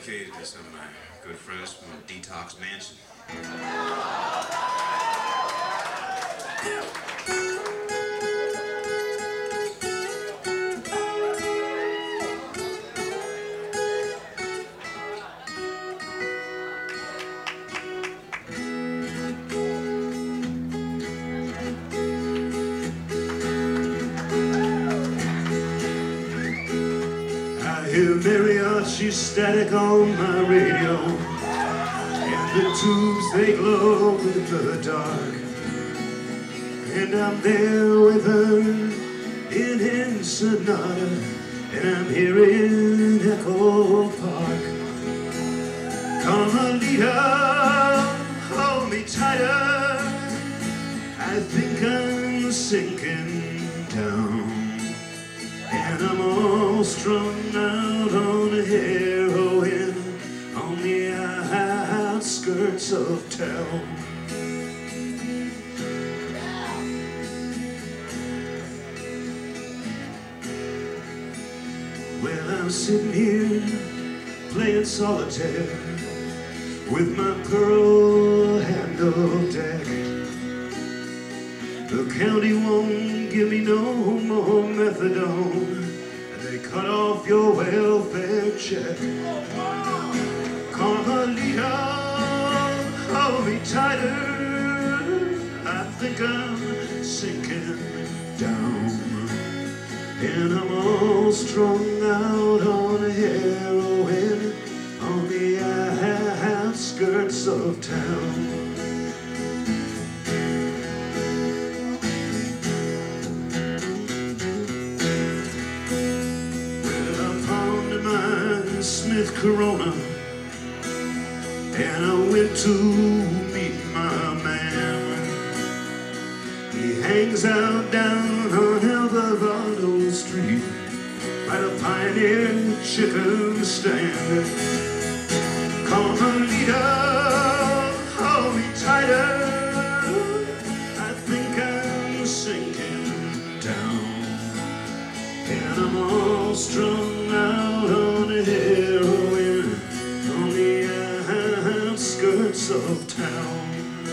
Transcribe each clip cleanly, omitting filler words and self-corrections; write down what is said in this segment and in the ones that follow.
dedicated to some of my good friends from Detox Mansion. I hear mariachi static on my radio, and the tubes they glow in the dark. And I'm there with her in Ensenada, and I'm here in Echo Park. Carmelita, hold me tighter, I think I'm sinking down. And I'm all strung out on heroin on the outskirts of town. Well, I'm sitting here playing solitaire with my pearl-handled deck. The county won't give me no more methadone. They cut off your welfare check. Carmelita, hold me tighter, I think I'm sinking down. And I'm all strung out on heroin on the outskirts of town. Smith Corona, and I went to meet my man. He hangs out down on Alvarado Street by the Pioneer Chicken Stand. Carmelita, hold me tighter, I think I'm sinking down. And I'm all strung out on heroin on the outskirts of town.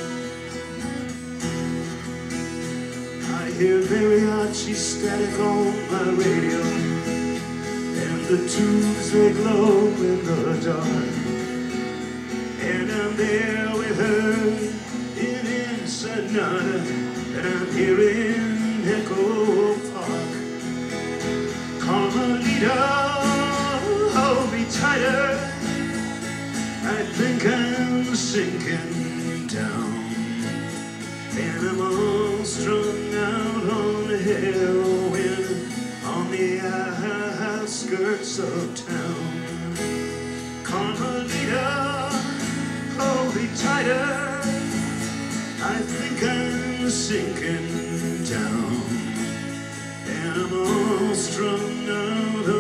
I hear mariachi static on my radio, and the tubes they glow in the dark. And I'm there with her in Ensenada, and I'm here in Echo Park. Carmelita, hold me tighter, I think I'm sinking down. And I'm all strung out on heroin on the outskirts of town. Carmelita, hold me tighter, I think I'm sinking down. And I'm all strung out